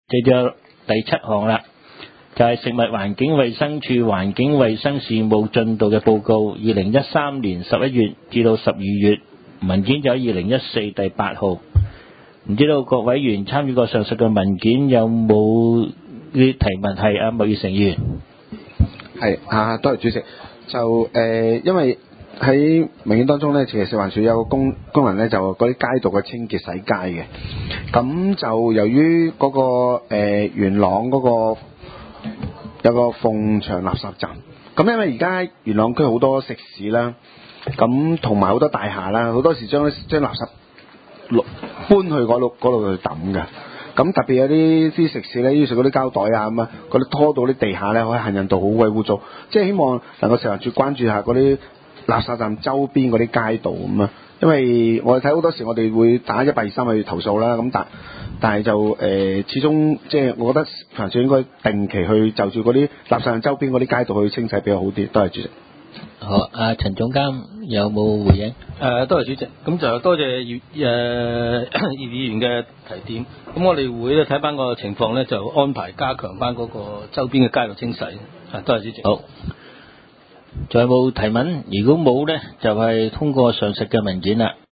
就到第7項啦，就係食物環境衛生署環境衛生事務進度嘅報告，2013年11月至到12月，文件就喺2014第8號。唔知道各委員參與過上述嘅文件有冇啲提問？係啊，麥月成議員。 係啊，多謝主席。就因為喺文件當中咧，其實食環署有個功能咧，就嗰啲街道嘅清潔洗街嘅。咁就由於嗰、個元朗嗰個有個鳳翔垃圾站，咁因為而家元朗區好多食肆啦，咁同埋好多大廈啦，好多時將垃圾搬去嗰度去抌嘅。咁特別有啲食肆咧，要食嗰啲膠袋啊咁啊，嗰啲拖到啲地下咧，可以行人道好鬼污糟。即係希望能夠食環署關注下嗰啲垃圾站周邊嗰啲街道咁啊。因為我哋睇好多時，我哋會打123去投訴啦。咁但係就始終即係我覺得食環署應該定期去就住嗰啲垃圾站周邊嗰啲街道去清洗比較好啲。多謝主席。 好，陳總監有冇回應？ 多謝主席，咁就多謝葉議員嘅提點。咁我哋會咧睇翻個情況咧，就安排加強翻嗰個周邊嘅街道清洗。多謝主席。 好，仲有冇提問？如果冇咧，就係通過上述嘅文件啦。